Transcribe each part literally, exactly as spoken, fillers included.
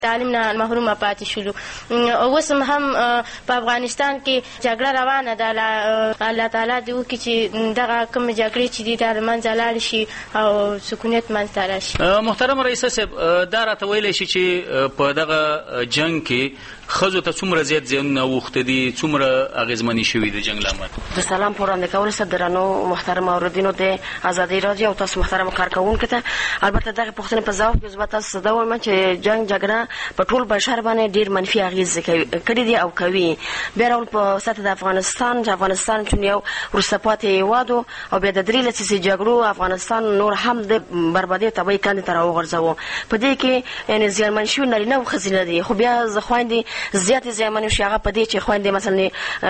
تعلیم نه محروم پاتې شولو. اوس هم په افغانستان کې جګړه روانه ده. الله تعالی دې وکړي چې دغه کومې جګړې چې دي دا له منځه لاړې شي او سکونیت منځته راشي. محترم رئیسه صاحب، دا راته ویلی شي چې په دغه جنګ کې ښځو ته څومره زیات زیانونه اوښته دي، څومره اغېزمنې شوي د جنګ له امله؟ د سلام په وړاندې کولو سره درنو محترم اوریدونکو د ازادۍ راډیو او تاسو محترم کارکوونکو ته البته دغه پوښتنې په ځواب کې زه به تاسو ته دا وایم چې جنګ جګړه په ټول بشر باندې ډېر منفي اغېزې کړي دي او کوي. بیا راول په سطح د افغانستان چې افغانستان چون یو وروسته پاتې هېواد او بیا د درې لسیزې جګړو افغانستان نور هم د بربادۍ او تباهۍ کندې ته راوغورځوو. په دې کې یعنې زیانمن شوي نارینه او ښځینه دي، خو بیا زه خویندې زیاتې زیانمنې شوې هغه په دې چې خویندې مثلا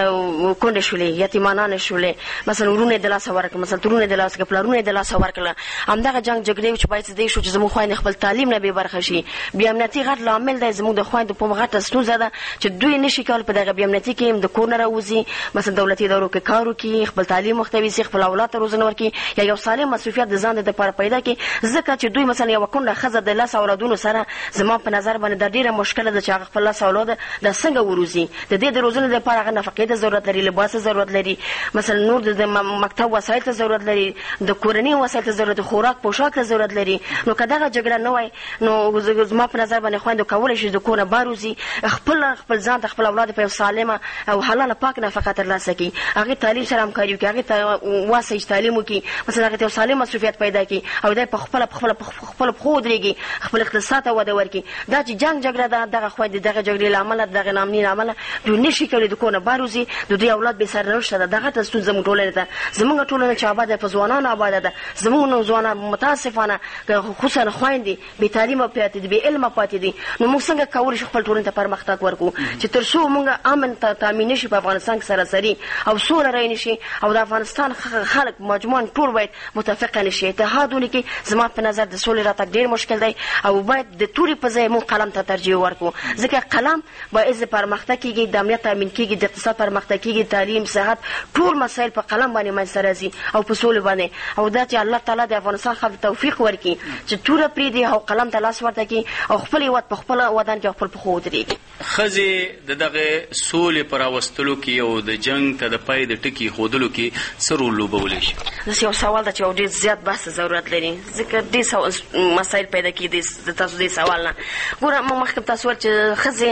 کونډې شولې، یتیمانانې شولې، مثلا ورونه یې د لاسه ورکړل، مثلا ترونه یې د لاسه کړل، پلرونه یې د لاسه ورکړل. همدغه جنګ جګړې چې باید دې شو چې زموږ خویندې خپل تعلیم نه بې برخه شي. بې امنیتي غټ لامل دی زموږ د خویندو په غټه ستونزه ده چې دوی نشي کولی په دغه بې امنیتي کې د کور نه راوځي، مثلا دولتي ادارو کې کار وکړي، خپل تعلیم مختوي سي، خپل اولاد ته روزنه ورکړي یا یو سالم مصروفیت د ځان دپاره پیدا کړي. ځکه چې دوی مثلا یوه کونډه ښځه د لس اولادونو سره زما په نظر باندې دا ډېره مشکله ده چې هغه خپل لس اولاد دا څنګه وروزي. د دې د روزنې دپاره هغه نفقې ته ضرورت لري، لباس ته ضرورت لري، مثلا نور د مکتب وسایل ته ضرورت لري، د کورنۍ وسایل ته ضرورت، خوراک پوشاک ته ضرورت لري. نو که دغه جګړه نه وای نو زما په نظر باندې خویندو کولی شي د کور نه بهر وځي، خپل خپل ځان ته خپل اولاد په یو سالمه او حلاله پاک نفقه ترلاسه کړي، هغې تعلیم سره همکاري وکړي، هغې ته واسه چې تعلیم وکړي، مثلا هغې ته یو سالم مصروفیت پیدا کړي او دی په خپله په خپله په خپلو پښو ودرېږي، خپل اقتصاد ته وده ورکړي. دا چې جنګ جګړه ده دغه خویندې دغه جګړې له امله دغه ناامني له امله دوی نشي کولی د کور نه بهر وځي، د دوی اولاد بې سرنوشته ده. دغه ته ستونزه زموږ ټولنې ته، زموږ ټولنه چې آباده په ځوانانو آباده ده، زموږ ځوانان متاسفانه خصوصا خویندې بې تعلیمه پاتې دي، بې علمه پاتې دي. نو موږ څنګه کولی شو خپل ټولنې ته پرمختګ ورکړو چې تر څو موږ امن تامین نه شي په افغانستان کې سراسري او سوله رایې نه شي او د افغانستان خلک مجموعاً ټول باید متفقه نه شي، اتحاد ولکړي. زما په نظر د سولې راتګ ډېر مشکل دی او باید د تورې په ځای موږ قلم ته ترجیح ورکړو، ځکه قلم باعث پرمختګ کېږي، د امنیت تامین کېږي، د اقتصاد پرمختګ کېږي، تعلیم، صحت، ټول مسایل په قلم باندې منځته راځي او په سولې باندې. او دا چې الله تعالی د افغانستان خلکو ته توفیق ورکړي چې توره پرېږدي او قلم ته لاس ورته کړي او خپل هېواد په خپله وطن کې خپل پښو ودرېږي. ښځې د دغه سولې په راوستلو کې او د جنګ ته د پای د ټکي ښودلو کې څه رول لوبولی شي؟ داسې یو سوال ده چې یو ډېر زیات بحث ضرورت لري، ځکه ډېر مسایل پیدا کېږي د تاسو دې سوال نه. ګوره موږ مخکې تاسو ویل چې ښځې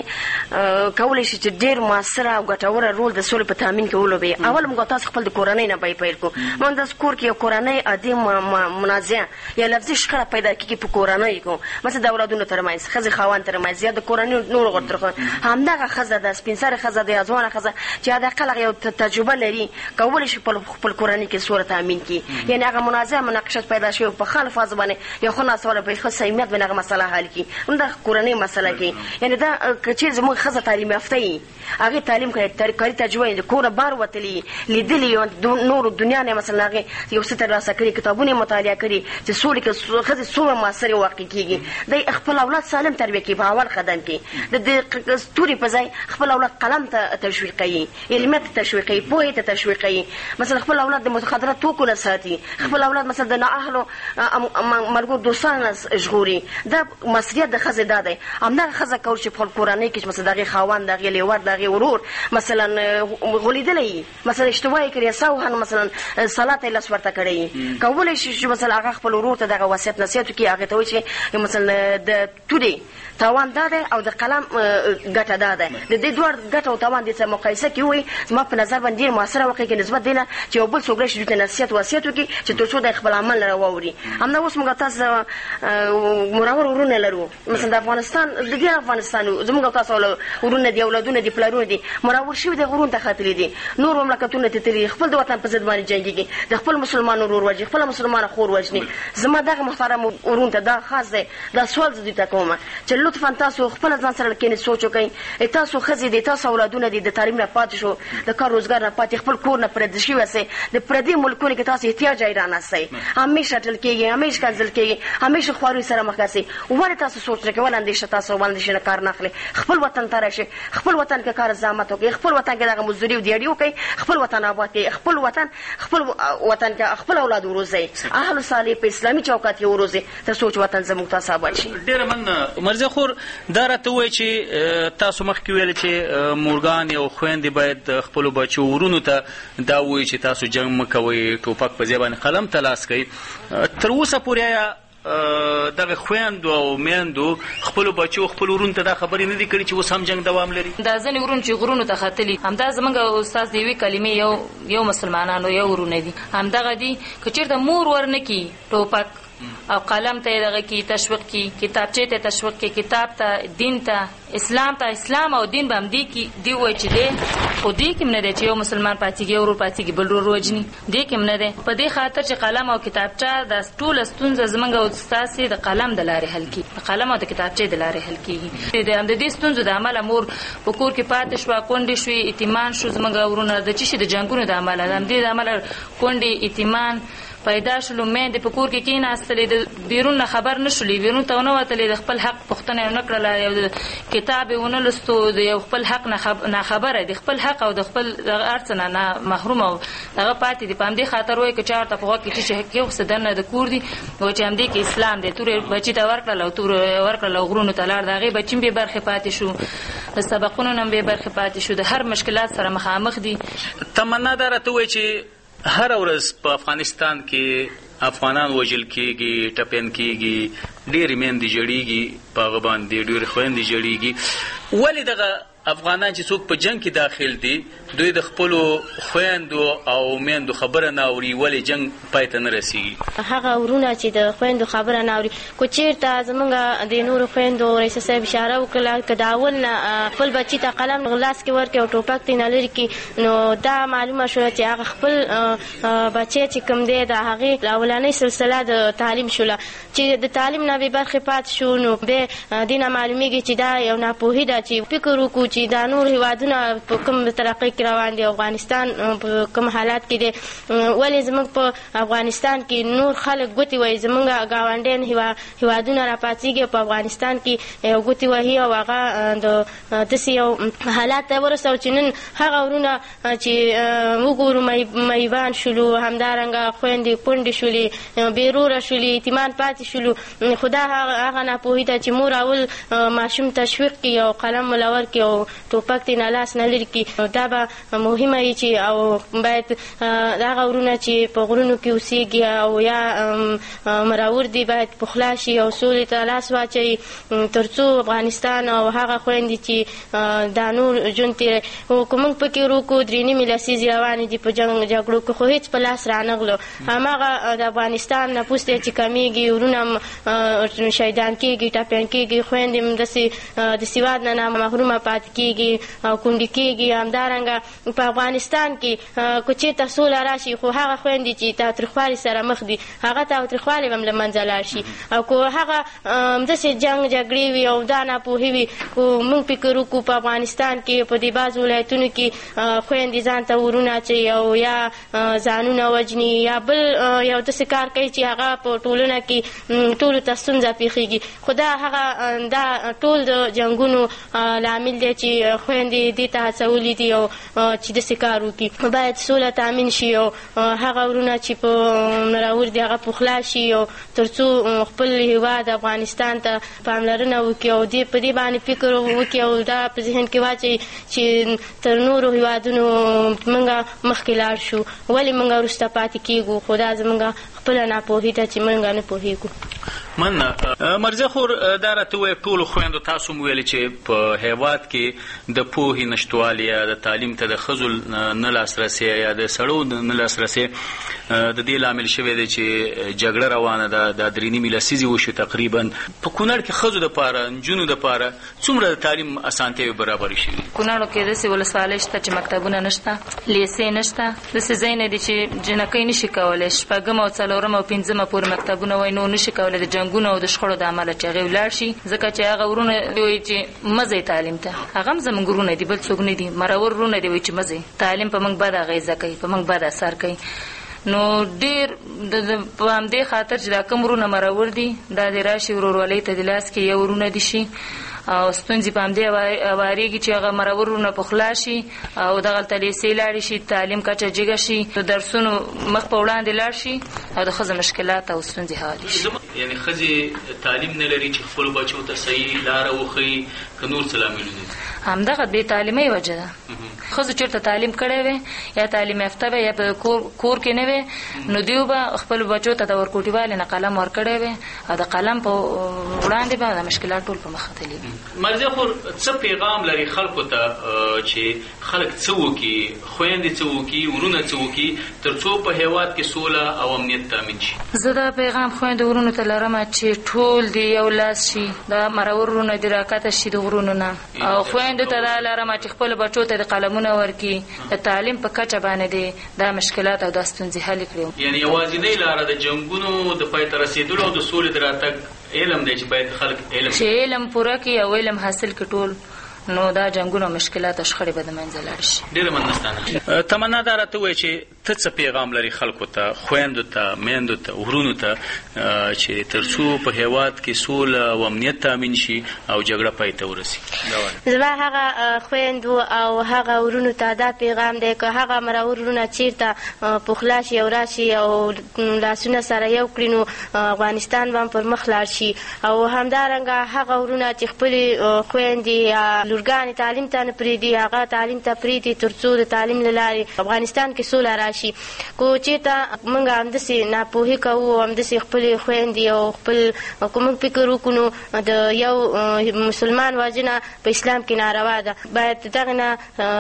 کولی شي چې ډېر مؤثره او ګټوره رول د سولې په تامین کې ولوبوي. اول موږ تاسو خپل د کورنۍ نه به پیل کړو. موږ داسې کور کې یو کورنۍ عادي منازعه یا لفظي شخړه پیدا کېږي په کورنۍ کې، مثلا د اولادونو ترمنځ، ښځې خاوند ترمنځ یا د کورنۍ نورو غړو ترمنځ. همدغه ښځه ده، سپین سرې ښځه ده یا ځوانه ښځه چې حداقل هغه یو تجربه لري، کولی شي خپل کورنۍ کې سوله تامین کړي. یعنې هغه منازعه مناقشات پیدا شوي په ښه الفاظو باندې یو ښه ناسوله په ښه صمیمیت باندې هغه مسله حل کړي، همدغه کورنۍ مسله کې. یعنې دا که چېرې زموږ ښځه تعلیم یافته وي، هغې تعلیم کړی، کاري تجربه یې د کوره بهر وتلي، لیدلي نورو دنیا نه مثلا هغې یو څه ترلاسه کړي، کتابونه یې مطالعه کړي چې سولې کې ښځې څومره مؤثرې واقع کېږي. دی خپل اولاد سالم تربیه کوي په اول قدم کې، د تورې په ځای خپل اولاد قلم ته تشویقوي، علمیت ته تشویقوي، پوهې ته تشویقوي، مثلا خپل اولاد د متخدره توکو نه ساتي، خپل اولاد مثلا د نااهلو ملګرو دوستانو نه ژغوري. دا مسؤلیت د ښځې دا دی. همدغه ښځه کولی شي په خپل کورنۍ کې چې مثلا د هغې خاوند، د هغې لیور، د هغې ورور مثلا غولېدلی، مثلا اشتباه یې کړې، سوهن مثلا صلات یې لاس ورته کړی، کولی شي چې مثلا هغه خپل ورور ته دغه وصیت نصیحت وکړي، هغې ته وایي چې مثلا د تورې تاوان دا دی او د قلم ګټه دا ده، د دې دواړو ګټه او تاوان دې سره مقایسه کړي وایي. زما په نظر باندې ډېر مؤثره واقع کړي نسبت دی نه چې یو بل څوک راشي دوی ته نصیحت وصیت وکړي چې تر څو د خپل عمل نه واوري. همدا اوس موږ تاسو مرور ورونه لرو، مثلا د افغانستان د دې افغانستان زموږ تاسو ورونه دي، اولادونه دي، پلرونه دي، مرور شوي د غرون ته ختلي دي، نور مملکتونه ته تللي، خپل د وطن په ضد باندې جنګېږي، د خپل مسلمان ورور وژني، خپله مسلمانه خور وژني. زما دغه محترم ورون ته دا خاص دی، دا سوال زه دوی ته کوم چې لطفا تاسو خپله ځان سره کښېنئ، سوچ وکئ. تاسو ښځې دي، تاسو اولادونه دي، د تعلیم نه پاتې شو، د کار روزګار نه پاتې، خپل کور نه پردي شوي یاستئ، د پردي ملکونو کې تاسو احتیاج حیران یاستئ، همیشه اټل کېږي، همیشه کنځل کېږي، همیشه خواریو سره مخ یاستئ. ولې تاسو سوچ نه کوئ؟ ولې اندېښه تاسو اندېښه نه کار نه اخلئ؟ خپل وطن ته راشئ، خپل وطن کې کار زحمت وکړئ، خپل وطن کې دغه مزدوري او دیاړي وکړئ، خپل وطن آباد کړئ، خپل وطن خپل وطن کې خپل اولاد وروزئ، اهل صالح په اسلامي چوکاټ کې وروزئ، تر څو چې وطن زموږ تاسو آباد شي. ډېره مننه مرزا. خور دا راته ووایي چې تاسو مخکې ویل چې مورګان او خویندې باید خپلو بچو ورونو ته دا ووایي چې تاسو جنګ مه کوئ، ټوپک په ځای باندې قلم ته لاس کوئ. تر اوسه پورې آیا دغه خویندو او میندو خپلو بچو خپلو ورونو ته دا خبرې نه دي کړي چې اوس هم جنګ دوام لري؟ دا ځینې ورونه چې غرونو ته ختلي، همدا زموږ استاد د یوې کلمې یو یو مسلمانانو یو ورونه دي، همدغه دي که چېرته مور ورنه کي ټوپک او قلم ته یې دغه کي تشویق کي، کتابچې ته تشویق کي، کتاب ته، دین ته، اسلام ته، اسلام او دین به همدې کي دی وایي چې دی خو دې کې هم نه دی چې یو مسلمان پاتېږي یو ورور پاتېږي بل ورور وژني، دې کې هم نه دی. په دې خاطر چې قلم او کتابچه دا ټوله ستونزه زموږ او ستاسې د قلم د لارې حل کېږي، د قلم او د کتابچې د لارې حل کېږي. د دې ستونزو د امله مور په کور کې پاتې شوه، کونډې شوې، یتیمان شو زموږ ورونه د څه شي د جنګونو د امله، د همدې د امله کونډې یتیمان پیدا شلو، میندې په کور کې کېناستلې، د بیرون نه خبر نه شولې، بیرون ته ونه وتلې، د خپل حق پوښتنه یې ونه کړله، یو کتاب یې ونه لوستو، د یو خپل حق ناخبره د خپل حق او د خپل هر څه نه محروم او هغه پاتې دي. په همدې خاطر وایي که چا ورته په غوږ کې چې کېوخسته دننه د کور دي، وایي چې همدې کې اسلام دی، تور یې بچي ته ورکړله او تور یې ورکړله او غرونو ته لاړ، د هغې بچي هم بې برخې پاتې شو، د سبقونو نه هم بې برخې پاتې شو، د هر مشکلات سره مخامخ دي. تمنا دا راته وایي چې هر ورځ په افغانستان کې افغانان وژل کېږي، ټپیان کېږي، ډېرې میندې ژړېږي، په هغه باندې ډېرې خویندې ژړېږي. ولې دغه افغانان چې څوک په جنګ کې داخل دي دوی د خپلو خویندو او میندو خبره نه اوري، ولې جنګ پای ته نه رسېږي؟ هغه ورونه چې د خویندو خبره نه اوري، که چېرته زموږ د نورو خویندو رئیس صاحب اشاره وکړله که د اول نه خپل بچي ته قلم لاس کې ورکړي او ټوپک ته یې نه لرې کړي، نو دا معلومه شوه چې هغه خپل بچی چې کوم دی د هغې اولنۍ سلسله د تعلیم شوله، چې د تعلیم نه بې برخې پاتې شو، نو بیا دې نه معلومېږي چې دا یو ناپوهي ده چې فکر وکړو چې دا نور هېوادونه په کوم ترقۍ کې روان دي، افغانستان په کوم حالات کې دی، ولې زموږ په افغانستان کې نور خلک ګوتې وهي، زموږ ګاونډیان هېوادونه راپاڅېږي په افغانستان کې یو ګوتې وهي او هغه د داسې یو حالات ته ورسوه چې نن هغه ورونه چې وګورو میبان شولو، همدارنګه خویندې کونډې شولې، بېروره شولې، یتیمان پاتې شولو. خو دا هغه ناپوهي ده چې مور اول ماشوم تشویق کړي او قلم ولور کړي او ټوپک ته نه لاس نه لرې کړي. دا به مهمه وي چې او باید هغه ورونه چې په غرونو کې اوسېږي او یا مراور دي باید پخلا شي او سولې ته لاس واچوي، تر څو افغانستان او هغه خویندې چې دا نور ژوند تېروي. که موږ فکر وکړو درې نیمې لسیزې روانې دي په جنګ جګړو کې، خو هېڅ په لاس رانغلو. هماغه د افغانستان نفوس دی چې کمیږي، ورونه هم شهیدان کېږي، ټپیان کېږي، خویندې هم داسې د سواد نه محرومه پاتې کېږي او کونډې کېږي. همدارنګه په افغانستان کې که چېرته سوله راشي، خو هغه خویندې چې تاوتریخوالي سره مخ دي هغه تاوتریخوالی به هم له منځه لاړ شي. او که هغه همداسې جنګ جګړې وي او دا ناپوهي وي، خو موږ فکر وکړو په افغانستان کې په دې بعض ولایتونو کې خویندې ځان ته ورونه اچوي او یا ځانونه وژني یا بل یو داسې کار کوي چې هغه په ټولنه کې ټولو ته ستونزه پېښېږي. خو دا هغه دا ټول د جنګونو لامل دی چې خویندې دې ته هڅولي دي او چې داسې کار وکړي. باید سوله تامین شي او هغه ورونه چې په مراور دي هغه پخلا شي او تر څو خپل هېواد افغانستان ته پاملرنه وکړي او دې په دې باندې فکر وکړي او دا په ذهن کې واچوي چې تر نورو هېوادونو موږ مخکې لاړ شو، ولې موږ وروسته پاتې کېږو. خو دا زموږ خپله ناپوهي ده چې موږ نه پوهېږو. مننه. مرزا خور دا راته ووایه ټولو خویندو تاسو مو ویلې چې په هېواد کې د پوهې نشتوالی یا د تعلیم ته د ښځو نه لاسرسی یا د سړو نه لاسرسی د دې لامل شوی دی چې جګړه روانه ده، دا درې نیمې لسیزې وشو تقریبا. په کونړ کې ښځو دپاره نجونو دپاره څومره د تعلیم اسانتیاوې برابرې شوي؟ کونړو کې داسې ولسوالۍ شته چې مکتبونه نشته، لیسې نشته، داسې ځایونه دي چې جنکۍ نشي کولی شپږم او څلورم او پنځمه پورې مکتبونه وایي، نو نشي کولی د جنګونو او د شخړو د امله چې هغې ولاړ شي، ځکه چې هغه ورونه وایي چې مه ځئ تعلیم ته. هغه هم زموږ ورونه دي، بل څوک نه دي، مرور ورونه دي وایي چې مه ځئ تعلیم په موږ بد اغېزه کوي، په موږ بد اثر کوي. نو ډېر په همدې خاطر چې دا کوم ورونه مرور دي دا د راشي ورورولۍ ته د لاس کې یو ورونه دي شي او ستونزې په همدې هواریږي چې هغه مرور ورونه پخلا شي او دغلته لیسې لاړې شي، تعلیم کچه جګه شي، د درسونو مخ په وړاندې لاړ شي او د ښځو مشکلات او ستونزې حل شي. یعنې ښځې تعلیم نه لري چې خپلو بچو ته صحیح لاره وښیي که نور څه لاملونه دي؟ همدغه بې تعلیمۍ وجه ده. ښځو چېرته تعلیم کړی وی یا تعلیم یافته وی یا په کور کور کې نه وی، نو دیو به خپلو بچو ته د ورکوټي والې نه قلم ورکړی وی او د قلم په وړاندې به د مشکلات ټول په مخه تللي وي. مرزیه خور څه پیغام لري خلکو ته چې خلک څه وکړي، خویندې څه وکړي، ورونه څه وکړي تر څو په هېواد کې سوله او امنیت تامین شي؟ زه دا پیغام خویندو ورونو ته لرم چې ټول دی یو لاس شي، د مرور ورونه دې راکته شي د غرونو نه، او خویندو ته دا لرم چې خپلو بچو ته د قلمونه ورکړي، د تعلیم په کچه باندې دی دا مشکلات او دا ستونزې حل کړي. یعنې یوازینۍ لاره د جنګونو د پای ته رسېدلو او د سولې د راتګ علم دی چې باید خلک علم چې علم پوره کړي او علم حاصل کړي ټول، نو دا جنګونه او مشکلات او شخړې به د منځه لاړ شي. ډېره مننه. تمنا دا راته ووایه چې ته څه پیغام لري خلکو ته، خویندو ته، میندو ته، ورونو ته چې تر څو په هېواد کې سوله او امنیت تامین شي او جګړه پای ته ورسي؟ زما هغه خویندو او هغه ورونو ته دا پیغام دی که هغه مرور ورونه چېرته پخلا شي او راشي او لاسونه سره یو کړي نو افغانستان به پر مخ لاړ شي، او همدارنګه هغه ورونه چې خپلې خویندې یا لورګانې تعلیم ته نه پرېږدي هغه تعلیم ته پرېږدي تر څو د تعلیم له لارې افغانستان کې سوله راشي. کو چېرته موږ همداسې ناپوهي کوو او همداسې خپلې خویندې او خپل که موږ فکر وکړو نو د یو مسلمان وژنه په اسلام کې ناروا ده، باید دغې نه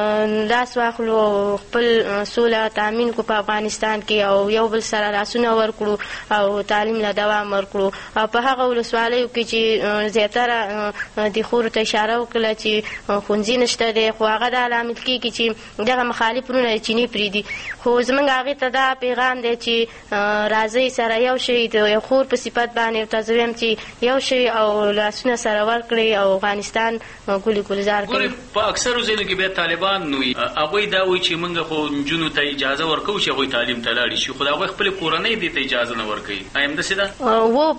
لاس واخلو او خپل سوله تامین کړو په افغانستان کې او یو بل سره لاسونه ورکړو او تعلیم له دوام ورکړو. او په هغه ولسوالیو کې چې زیاتره د خورو ته اشاره وکړله چې ښوونځي نشته دی، خو هغه دا لامل کېږي چې دغه مخالف ورونه چیني پرېږدي. خو زموږ هغې ته دا پیغام دی چې راځئ سره یو شئ د یو خور په صفت باندې ورته زه وایم چې یو شئ او لاسونه سره ورکړئ او افغانستان ګلې ګلزار کړئ. ګورې په اکثرو ځایونو کې بیا طالبان نو وي، هغوی دا وایي چې موږ خو نجونو ته اجازه ورکوو چې هغوی تعلیم ته لاړې شي، خو د هغوی خپلې کورنۍ دې ته اجازه نه ورکوي. آیا همداسې ده؟ و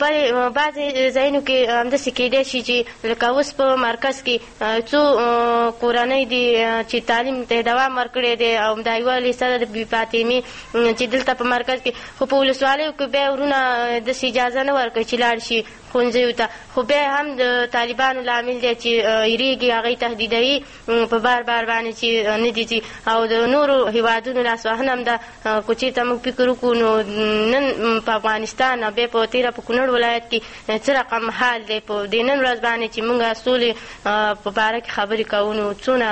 بعضې ځایونو کې همداسې کېدی شي چې لکه اوس په مرکز کې څو کورنۍ دي چې تعلیم ته دوام ورکړی دی او دا یوه لیسه ده د بي فاطمې چې دلته په مرکز کې، خو په ولسوالیو کې بیا ورونه داسې اجازه نه ورکوي چې لاړ شي ښوونځیو ته. خو بیا هم د طالبانو لامل دی چې یېرېږي هغوی تهدیدوي په بار بار باندې چې نه دي ځي، او د نورو هېوادونو لاسوهنه هم ده. که چېرته موږ فکر وکړو نو نن په افغانستان او بیا په تېره په کونړ ولایت کې څه رقم حال دی په دې نن ورځ باندې چې موږ سولې په باره کې خبرې کوو نو څونه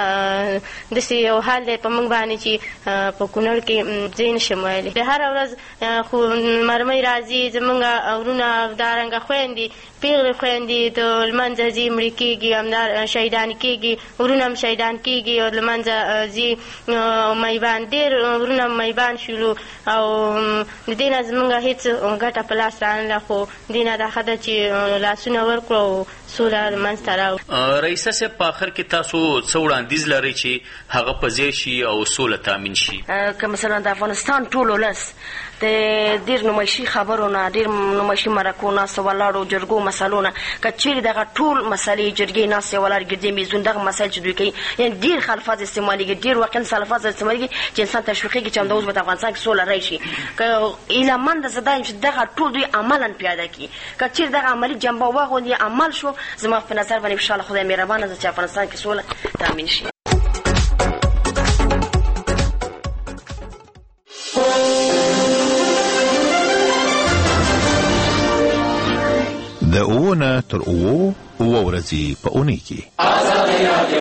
داسې یو حال دی په موږ باندې چې په کونړ کې زه یې نشم ویلی. هره ورځ خو مرمۍ راځي زموږ ورونه دارنګه خویندې پیغلې خویندې د لمنځه ځي مړې کېږي، همدار شهیدان کېږي، ورونه هم شهیدان کېږي او لمنځه ځي میبان ډېر ورونه میبان شولو او د دې نه زموږ هېڅ ګټه په لاس رانله، خو دې نه دا ښه ده چې لاسونه ورکړو او سوله منځته راوړو. رئیسه صاحب په آخر کې تاسو څه وړاندیز لرئ چې هغه په ځای شي او سوله تامین شي؟ که مثلا د افغانستان ټول ولس د ډېر نمایشي خبرو نه، ډېر نمایشي مرکو ناستو ولاړو جرګو مسلو نه که چېرې دغه ټول مسلې جرګې ناستې ولاړ ګردې میزون دغه مسایل چې دوی کوي یعنې ډېر ښه الفاظ استعمالېږي، ډېر واقعا الفاظ استعمالېږي چې انسان تشویقېږي چې همدا اوس به د افغانستان کې سوله راشي. که هیله زه دا یم چې دغه ټول دوی عملا پیاده کړي، که چېرې دغه عملي جنبه واغوندي عمل شو، زما په نظر باندې انشاءالله خدای مهربانه ده چې افغانستان کې سوله تامین شي. د اووه نه تر اووه اووه ورځې په اونۍ کې